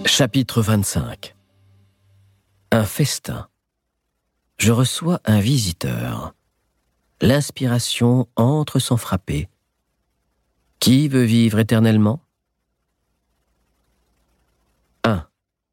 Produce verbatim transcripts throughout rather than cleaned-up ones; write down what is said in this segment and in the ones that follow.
Chapitre vingt-cinq. Un festin. Je reçois un visiteur. L'inspiration entre sans frapper. Qui veut vivre éternellement? un.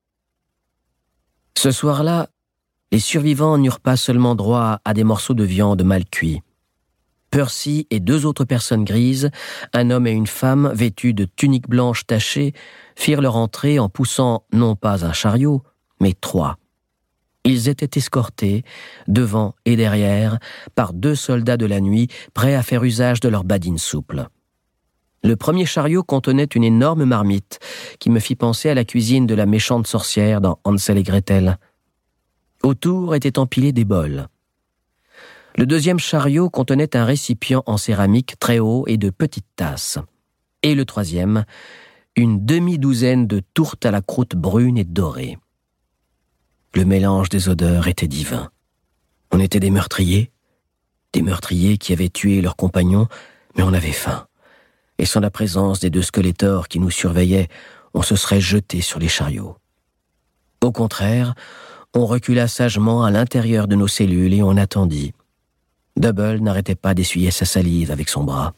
Ce soir-là, les survivants n'eurent pas seulement droit à des morceaux de viande mal cuits. Percy et deux autres personnes grises, un homme et une femme vêtus de tuniques blanches tachées, firent leur entrée en poussant non pas un chariot, mais trois. Ils étaient escortés, devant et derrière, par deux soldats de la nuit, prêts à faire usage de leurs badines souples. Le premier chariot contenait une énorme marmite qui me fit penser à la cuisine de la méchante sorcière dans Hansel et Gretel. Autour étaient empilés des bols. Le deuxième chariot contenait un récipient en céramique très haut et de petites tasses. Et le troisième, une demi-douzaine de tourtes à la croûte brune et dorée. Le mélange des odeurs était divin. On était des meurtriers, des meurtriers qui avaient tué leurs compagnons, mais on avait faim. Et sans la présence des deux squelettors qui nous surveillaient, on se serait jeté sur les chariots. Au contraire, on recula sagement à l'intérieur de nos cellules et on attendit. Double n'arrêtait pas d'essuyer sa salive avec son bras.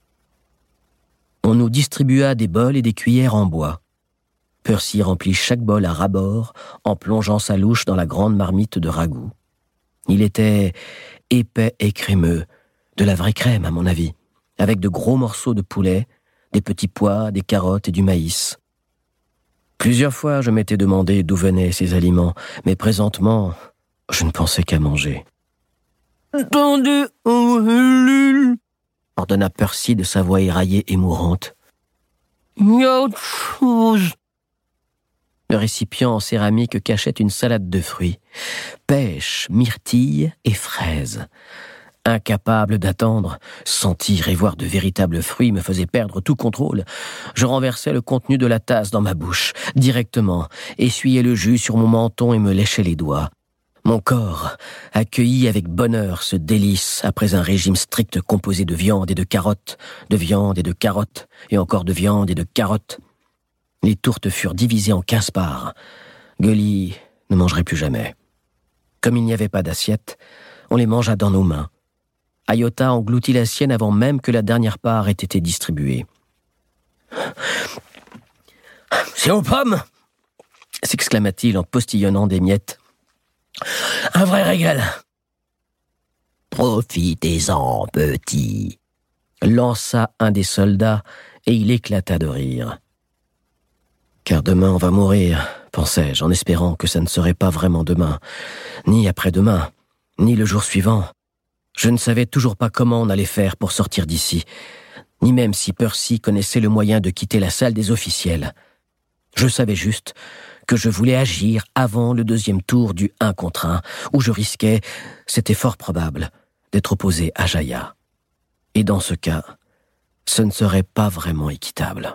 On nous distribua des bols et des cuillères en bois. Percy remplit chaque bol à ras-bord en plongeant sa louche dans la grande marmite de ragoût. Il était épais et crémeux, de la vraie crème à mon avis, avec de gros morceaux de poulet, des petits pois, des carottes et du maïs. Plusieurs fois, je m'étais demandé d'où venaient ces aliments, mais présentement, je ne pensais qu'à manger. « Attendez, ordonna Percy de sa voix éraillée et mourante. « Il y a autre chose. » Le récipient en céramique cachait une salade de fruits, pêche, myrtilles et fraises. Incapable d'attendre, sentir et voir de véritables fruits me faisait perdre tout contrôle. Je renversais le contenu de la tasse dans ma bouche, directement, essuyais le jus sur mon menton et me léchais les doigts. Mon corps accueillit avec bonheur ce délice après un régime strict composé de viande et de carottes, de viande et de carottes, et encore de viande et de carottes. Les tourtes furent divisées en quinze parts. Gully ne mangerait plus jamais. Comme il n'y avait pas d'assiette, on les mangea dans nos mains. Iota engloutit la sienne avant même que la dernière part ait été distribuée. « C'est aux pommes !» s'exclama-t-il en postillonnant des miettes. « Un vrai régal !»« Profitez-en, petit !» lança un des soldats et il éclata de rire. « Car demain on va mourir, pensai-je, en espérant que ça ne serait pas vraiment demain, ni après-demain, ni le jour suivant. Je ne savais toujours pas comment on allait faire pour sortir d'ici, ni même si Percy connaissait le moyen de quitter la salle des officiels. Je savais juste que je voulais agir avant le deuxième tour du un contre un, où je risquais, c'était fort probable, d'être opposé à Jaya. Et dans ce cas, ce ne serait pas vraiment équitable.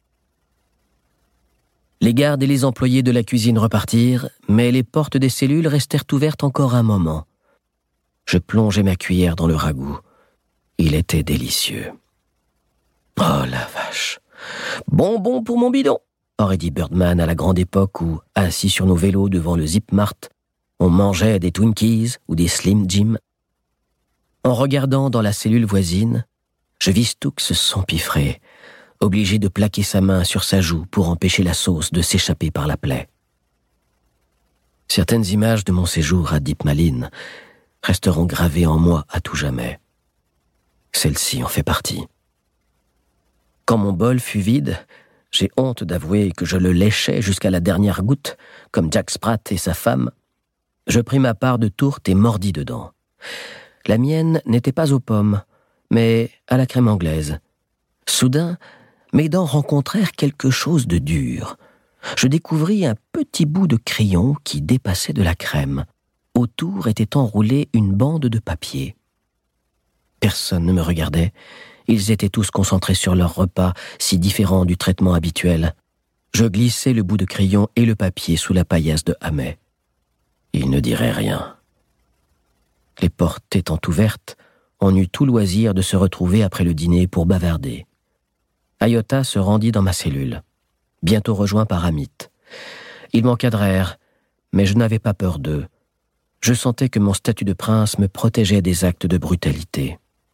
Les gardes et les employés de la cuisine repartirent, mais les portes des cellules restèrent ouvertes encore un moment. Je plongeai ma cuillère dans le ragoût. Il était délicieux. « Oh la vache! Bonbon pour mon bidon !» aurait dit Birdman à la grande époque où, assis sur nos vélos devant le Zip Mart, on mangeait des Twinkies ou des Slim Jim. En regardant dans la cellule voisine, je vis Stooks s'empiffrer, obligé de plaquer sa main sur sa joue pour empêcher la sauce de s'échapper par la plaie. Certaines images de mon séjour à Deep Malin resteront gravées en moi à tout jamais. Celle-ci en fait partie. Quand mon bol fut vide, j'ai honte d'avouer que je le léchais jusqu'à la dernière goutte, comme Jack Sprat et sa femme. Je pris ma part de tourte et mordis dedans. La mienne n'était pas aux pommes, mais à la crème anglaise. Soudain, mes dents rencontrèrent quelque chose de dur. Je découvris un petit bout de crayon qui dépassait de la crème. Autour était enroulée une bande de papier. Personne ne me regardait. Ils étaient tous concentrés sur leur repas, si différent du traitement habituel. Je glissai le bout de crayon et le papier sous la paillasse de Hamay. Ils ne diraient rien. Les portes étant ouvertes, on eut tout loisir de se retrouver après le dîner pour bavarder. Iota se rendit dans ma cellule, bientôt rejoint par Amit. Ils m'encadrèrent, mais je n'avais pas peur d'eux. Je sentais que mon statut de prince me protégeait des actes de brutalité.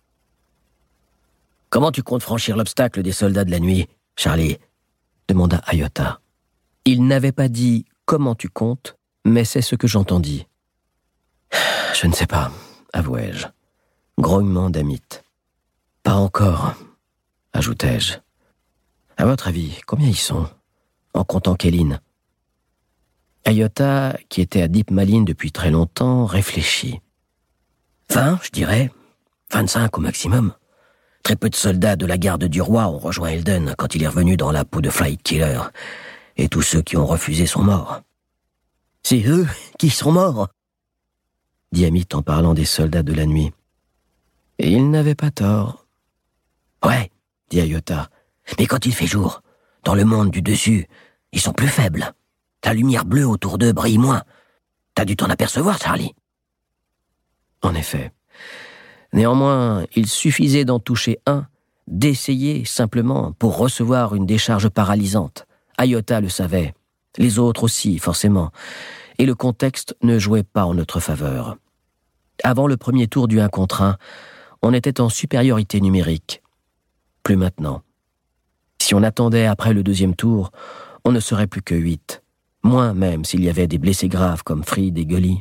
« Comment tu comptes franchir l'obstacle des soldats de la nuit, Charlie ?» demanda Ayota. Il n'avait pas dit « comment tu comptes », mais c'est ce que j'entendis. « Je ne sais pas, avouai-je. » Grognement d'Amit. « Pas encore, ajoutai-je. À votre avis, combien ils sont, en comptant Kéline ?» Ayota, qui était à Deep Malin depuis très longtemps, réfléchit. « Vingt, je dirais. Vingt-cinq au maximum. Très peu de soldats de la garde du roi ont rejoint Elden quand il est revenu dans la peau de Flight Killer, et tous ceux qui ont refusé sont morts. »« C'est eux qui sont morts !» dit Amit en parlant des soldats de la nuit. Et il n'avait pas tort. « Ouais, » dit Ayota, « mais quand il fait jour, dans le monde du dessus, ils sont plus faibles. La lumière bleue autour d'eux brille moins. T'as dû t'en apercevoir, Charlie. » En effet. Néanmoins, il suffisait d'en toucher un, d'essayer simplement pour recevoir une décharge paralysante. Ayota le savait, les autres aussi, forcément, et le contexte ne jouait pas en notre faveur. Avant le premier tour du un contre un, on était en supériorité numérique. Plus maintenant. Si on attendait après le deuxième tour, on ne serait plus que huit. Moins même s'il y avait des blessés graves comme Fried et Gully.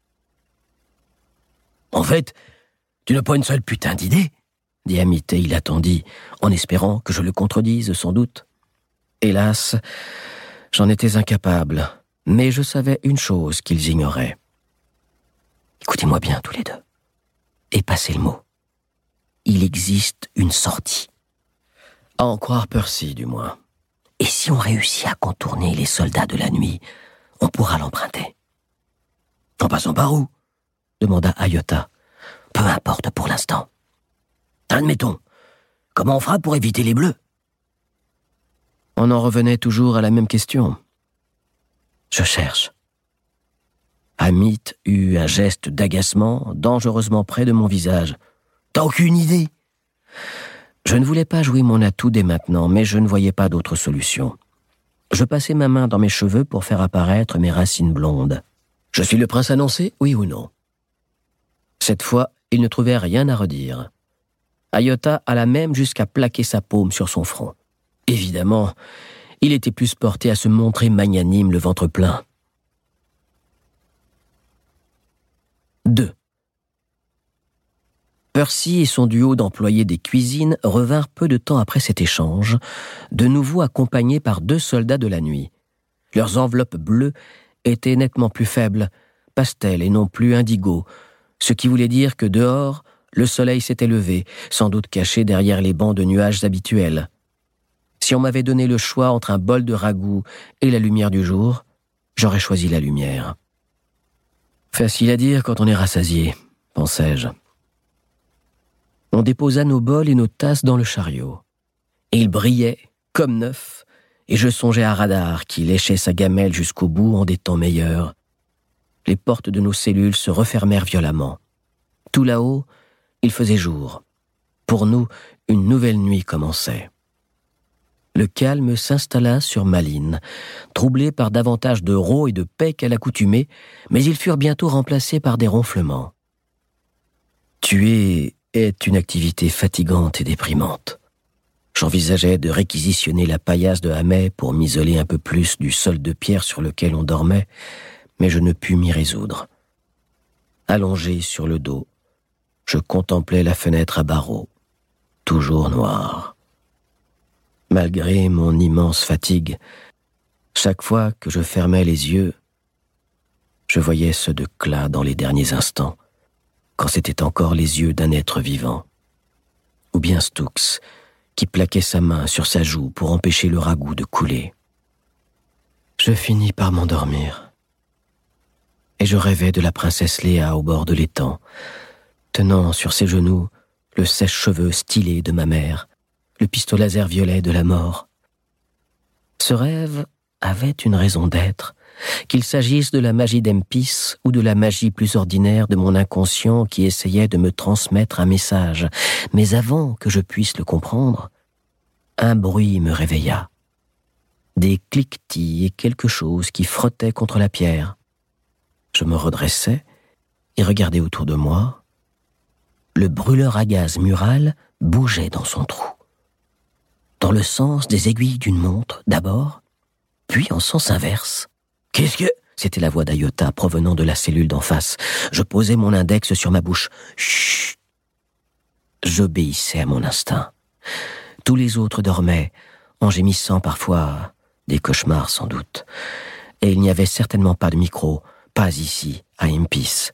« En fait, tu n'as pas une seule putain d'idée ?» dit Amit, et il attendit, en espérant que je le contredise sans doute. Hélas, j'en étais incapable, mais je savais une chose qu'ils ignoraient. Écoutez-moi bien tous les deux, et passez le mot. Il existe une sortie. À en croire Percy, du moins. Et si on réussit à contourner les soldats de la nuit, on pourra l'emprunter. « En passant par où ?» demanda Ayota. « Peu importe pour l'instant. Admettons, comment on fera pour éviter les bleus ?» On en revenait toujours à la même question. « Je cherche. » Amit eut un geste d'agacement dangereusement près de mon visage. « T'as aucune idée ?» Je ne voulais pas jouer mon atout dès maintenant, mais je ne voyais pas d'autre solution. Je passai ma main dans mes cheveux pour faire apparaître mes racines blondes. « Je suis le prince annoncé, oui ou non ?» Cette fois, il ne trouvait rien à redire. Ayota alla même jusqu'à plaquer sa paume sur son front. Évidemment, il était plus porté à se montrer magnanime le ventre plein. deux. Percy et son duo d'employés des cuisines revinrent peu de temps après cet échange, de nouveau accompagnés par deux soldats de la nuit. Leurs enveloppes bleues étaient nettement plus faibles, pastel et non plus indigo, ce qui voulait dire que dehors, le soleil s'était levé, sans doute caché derrière les bancs de nuages habituels. Si on m'avait donné le choix entre un bol de ragoût et la lumière du jour, j'aurais choisi la lumière. Facile à dire quand on est rassasié, pensai-je. On déposa nos bols et nos tasses dans le chariot. Et ils brillaient, comme neufs, et je songeais à Radar qui léchait sa gamelle jusqu'au bout en des temps meilleurs. Les portes de nos cellules se refermèrent violemment. Tout là-haut, il faisait jour. Pour nous, une nouvelle nuit commençait. Le calme s'installa sur Malin, troublé par davantage de rôs et de paix qu'à l'accoutumée, mais ils furent bientôt remplacés par des ronflements. Tuer est une activité fatigante et déprimante. J'envisageais de réquisitionner la paillasse de Hamay pour m'isoler un peu plus du sol de pierre sur lequel on dormait, mais je ne pus m'y résoudre. Allongé sur le dos, je contemplais la fenêtre à barreaux, toujours noire. Malgré mon immense fatigue, chaque fois que je fermais les yeux, je voyais ceux de Clas dans les derniers instants, quand c'étaient encore les yeux d'un être vivant. Ou bien Stooks, qui plaquait sa main sur sa joue pour empêcher le ragoût de couler. Je finis par m'endormir. Et je rêvais de la princesse Léa au bord de l'étang, tenant sur ses genoux le sèche-cheveux stylé de ma mère, le pistolet laser violet de la mort. Ce rêve avait une raison d'être, qu'il s'agisse de la magie d'Empis ou de la magie plus ordinaire de mon inconscient qui essayait de me transmettre un message. Mais avant que je puisse le comprendre, un bruit me réveilla. des cliquetis et quelque chose qui frottait contre la pierre. Je me redressai et regardai autour de moi. Le brûleur à gaz mural bougeait dans son trou. Dans le sens des aiguilles d'une montre, d'abord, puis en sens inverse. « Qu'est-ce que... » C'était la voix d'Ayota provenant de la cellule d'en face. Je posai mon index sur ma bouche. « Chut !» J'obéissais à mon instinct. Tous les autres dormaient, en gémissant parfois, des cauchemars sans doute. Et il n'y avait certainement pas de micro, pas ici, à Impis.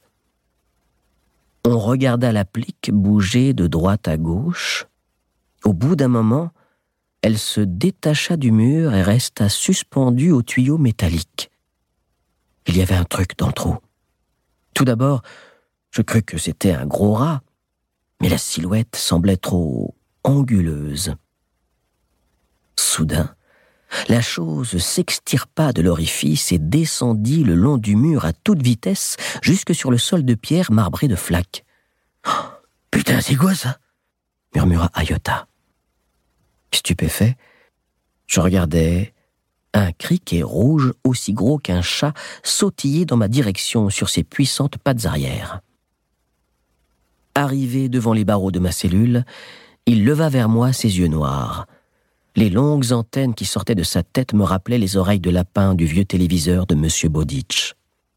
On regarda l'applique bouger de droite à gauche. Au bout d'un moment, elle se détacha du mur et resta suspendue au tuyau métallique. Il y avait un truc dans le trou. Tout d'abord, je crus que c'était un gros rat, mais la silhouette semblait trop anguleuse. Soudain, la chose s'extirpa de l'orifice et descendit le long du mur à toute vitesse jusque sur le sol de pierre marbré de flaques. Oh, « Putain, c'est quoi ça ?» murmura Ayota. Stupéfait, je regardais un criquet rouge aussi gros qu'un chat sautiller dans ma direction sur ses puissantes pattes arrière. Arrivé devant les barreaux de ma cellule, il leva vers moi ses yeux noirs. Les longues antennes qui sortaient de sa tête me rappelaient les oreilles de lapin du vieux téléviseur de Monsieur Bowditch.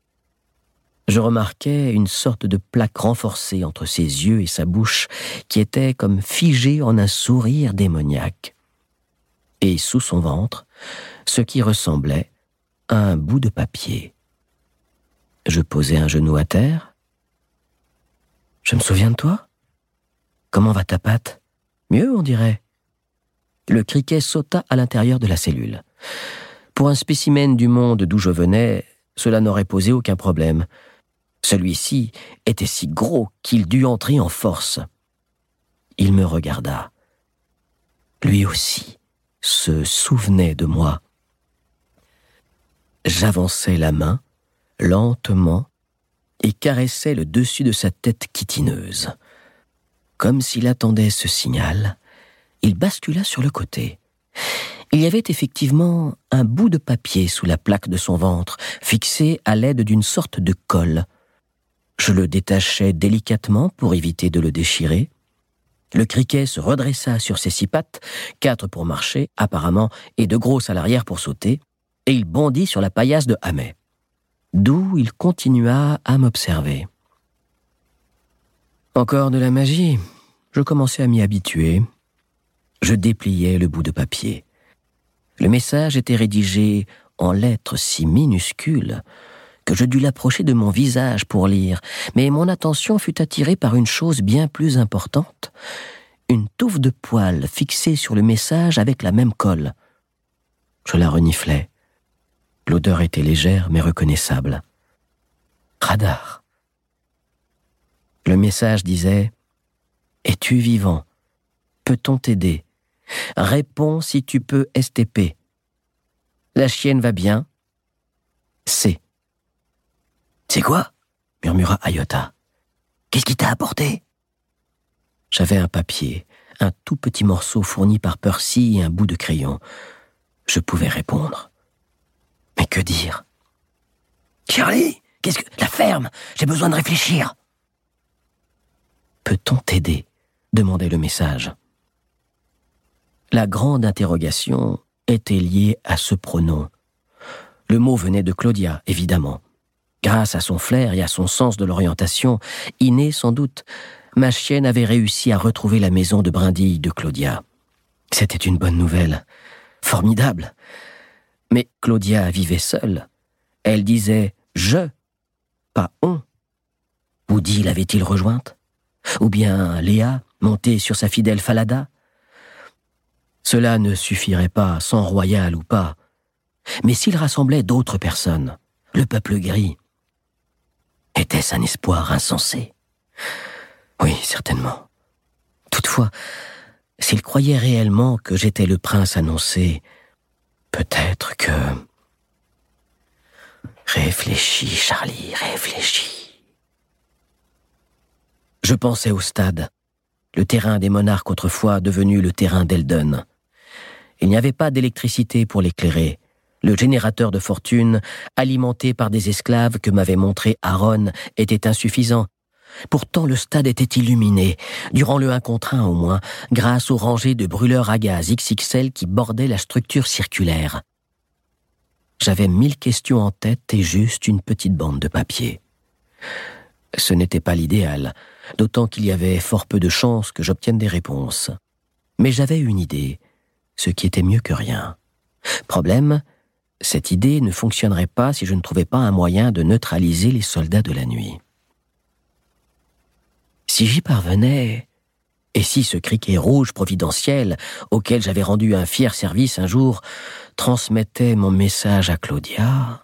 Je remarquais une sorte de plaque renforcée entre ses yeux et sa bouche qui était comme figée en un sourire démoniaque. Et sous son ventre, ce qui ressemblait à un bout de papier. Je posai un genou à terre. « Je me souviens de toi ? Comment va ta patte ? Mieux, on dirait. » Le criquet sauta à l'intérieur de la cellule. Pour un spécimen du monde d'où je venais, cela n'aurait posé aucun problème. Celui-ci était si gros qu'il dut entrer en force. Il me regarda. Lui aussi se souvenait de moi. J'avançai la main, lentement, et caressai le dessus de sa tête chitineuse. Comme s'il attendait ce signal, il bascula sur le côté. Il y avait effectivement un bout de papier sous la plaque de son ventre, fixé à l'aide d'une sorte de colle. Je le détachai délicatement pour éviter de le déchirer. Le criquet se redressa sur ses six pattes, quatre pour marcher, apparemment, et deux grosses à l'arrière pour sauter, et il bondit sur la paillasse de Hamet. D'où il continua à m'observer. Encore de la magie. Je commençais à m'y habituer. Je dépliai le bout de papier. Le message était rédigé en lettres si minuscules que je dus l'approcher de mon visage pour lire, mais mon attention fut attirée par une chose bien plus importante, une touffe de poils fixée sur le message avec la même colle. Je la reniflai. L'odeur était légère mais reconnaissable. Radar. Le message disait « Es-tu vivant ? Peut-on t'aider ? Réponds si tu peux S T P. La chienne va bien. C. » « C'est quoi ?» murmura Ayota. « Qu'est-ce qui t'a apporté ?» J'avais un papier, un tout petit morceau fourni par Percy et un bout de crayon. Je pouvais répondre. Mais que dire ? « Charlie, qu'est-ce que... La ferme ! J'ai besoin de réfléchir !»« Peut-on t'aider ?» demandait le message. La grande interrogation était liée à ce pronom. Le mot venait de Claudia, évidemment. Grâce à son flair et à son sens de l'orientation, inné sans doute, ma chienne avait réussi à retrouver la maison de brindilles de Claudia. C'était une bonne nouvelle. Formidable. Mais Claudia vivait seule. Elle disait « je », pas « on ». Woody l'avait-il rejointe ? Ou bien Léa, montée sur sa fidèle Falada ? Cela ne suffirait pas, sans royal ou pas. Mais s'il rassemblait d'autres personnes, le peuple gris, était-ce un espoir insensé ? Oui, certainement. Toutefois, s'il croyait réellement que j'étais le prince annoncé, peut-être que... Réfléchis, Charlie, réfléchis. Je pensais au stade, le terrain des monarques autrefois devenu le terrain d'Eldon. Il n'y avait pas d'électricité pour l'éclairer. Le générateur de fortune, alimenté par des esclaves que m'avait montré Aaron, était insuffisant. Pourtant, le stade était illuminé, durant le un contre un au moins, grâce aux rangées de brûleurs à gaz X X L qui bordaient la structure circulaire. J'avais mille questions en tête et juste une petite bande de papier. Ce n'était pas l'idéal, d'autant qu'il y avait fort peu de chances que j'obtienne des réponses. Mais j'avais une idée, ce qui était mieux que rien. Problème, cette idée ne fonctionnerait pas si je ne trouvais pas un moyen de neutraliser les soldats de la nuit. Si j'y parvenais, et si ce criquet rouge providentiel, auquel j'avais rendu un fier service un jour, transmettait mon message à Claudia...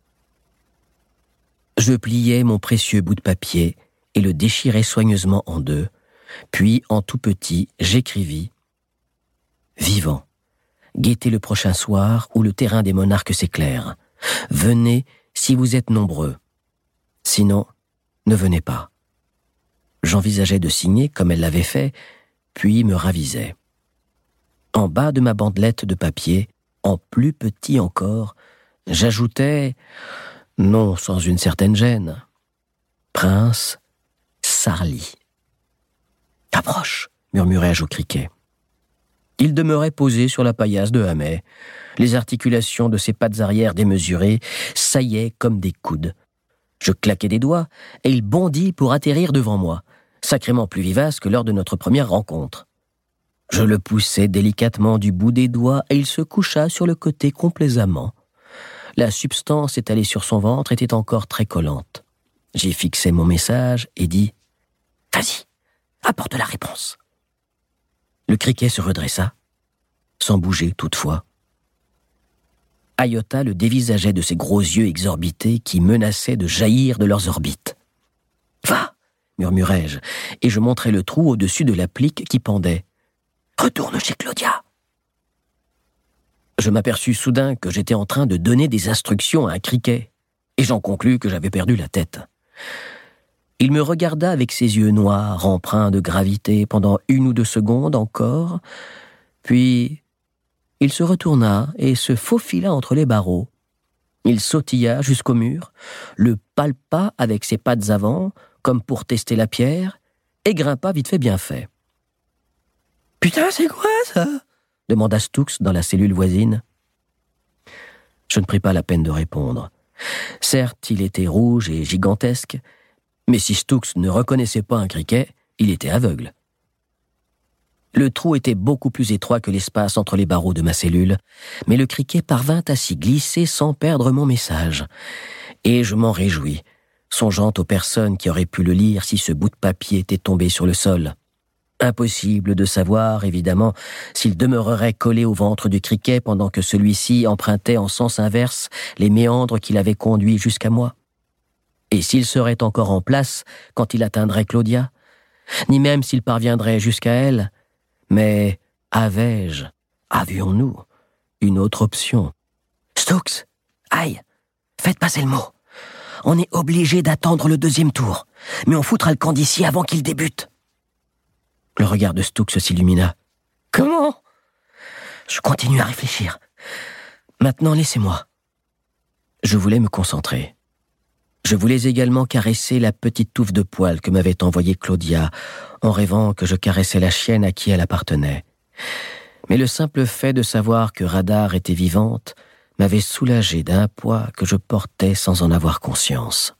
Je pliai mon précieux bout de papier et le déchirai soigneusement en deux, puis, en tout petit, j'écrivis « Vivant, guettez le prochain soir où le terrain des monarques s'éclaire. Venez si vous êtes nombreux. Sinon, ne venez pas. » J'envisageais de signer comme elle l'avait fait, puis me ravisais. En bas de ma bandelette de papier, en plus petit encore, j'ajoutais, non sans une certaine gêne, Prince Sarli. « Approche !» murmurai-je au criquet. Il demeurait posé sur la paillasse de Hamet. Les articulations de ses pattes arrière démesurées saillaient comme des coudes. Je claquai des doigts et il bondit pour atterrir devant moi, sacrément plus vivace que lors de notre première rencontre. Je le poussai délicatement du bout des doigts et il se coucha sur le côté complaisamment. La substance étalée sur son ventre était encore très collante. J'y fixai mon message et dis « Vas-y, apporte la réponse !» Le criquet se redressa, sans bouger toutefois. Ayota le dévisageait de ses gros yeux exorbités qui menaçaient de jaillir de leurs orbites. « Va !» murmurai-je, et je montrai le trou au-dessus de l'applique qui pendait. « Retourne chez Claudia !» Je m'aperçus soudain que j'étais en train de donner des instructions à un criquet, et j'en conclus que j'avais perdu la tête. Il me regarda avec ses yeux noirs, empreints de gravité, pendant une ou deux secondes encore, puis il se retourna et se faufila entre les barreaux. Il sautilla jusqu'au mur, le palpa avec ses pattes avant, comme pour tester la pierre, et grimpa vite fait bien fait. « Putain, c'est quoi ça ?» demanda Stux dans la cellule voisine. Je ne pris pas la peine de répondre. Certes, il était rouge et gigantesque, mais si Stux ne reconnaissait pas un criquet, il était aveugle. Le trou était beaucoup plus étroit que l'espace entre les barreaux de ma cellule, mais le criquet parvint à s'y glisser sans perdre mon message. Et je m'en réjouis, songeant aux personnes qui auraient pu le lire si ce bout de papier était tombé sur le sol. Impossible de savoir, évidemment, s'il demeurerait collé au ventre du criquet pendant que celui-ci empruntait en sens inverse les méandres qui l'avaient conduit jusqu'à moi. Et s'il serait encore en place quand il atteindrait Claudia, ni même s'il parviendrait jusqu'à elle, mais avais-je, avions-nous, une autre option? « Stux, aïe, faites passer le mot. On est obligé d'attendre le deuxième tour, mais on foutra le camp d'ici avant qu'il débute. » Le regard de Stux s'illumina. « Comment ?» Je continue à réfléchir. Maintenant, laissez-moi. Je voulais me concentrer. Je voulais également caresser la petite touffe de poils que m'avait envoyée Claudia, en rêvant que je caressais la chienne à qui elle appartenait. Mais le simple fait de savoir que Radar était vivante m'avait soulagé d'un poids que je portais sans en avoir conscience.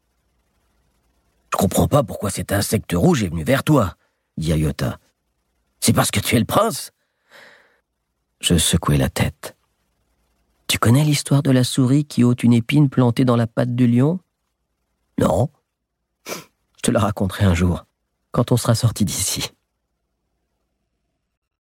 « Je comprends pas pourquoi cet insecte rouge est venu vers toi, » dit Ayota. « C'est parce que tu es le prince ?» Je secouai la tête. « Tu connais l'histoire de la souris qui ôte une épine plantée dans la patte du lion ? » « Non. Je te la raconterai un jour, quand on sera sorti d'ici. »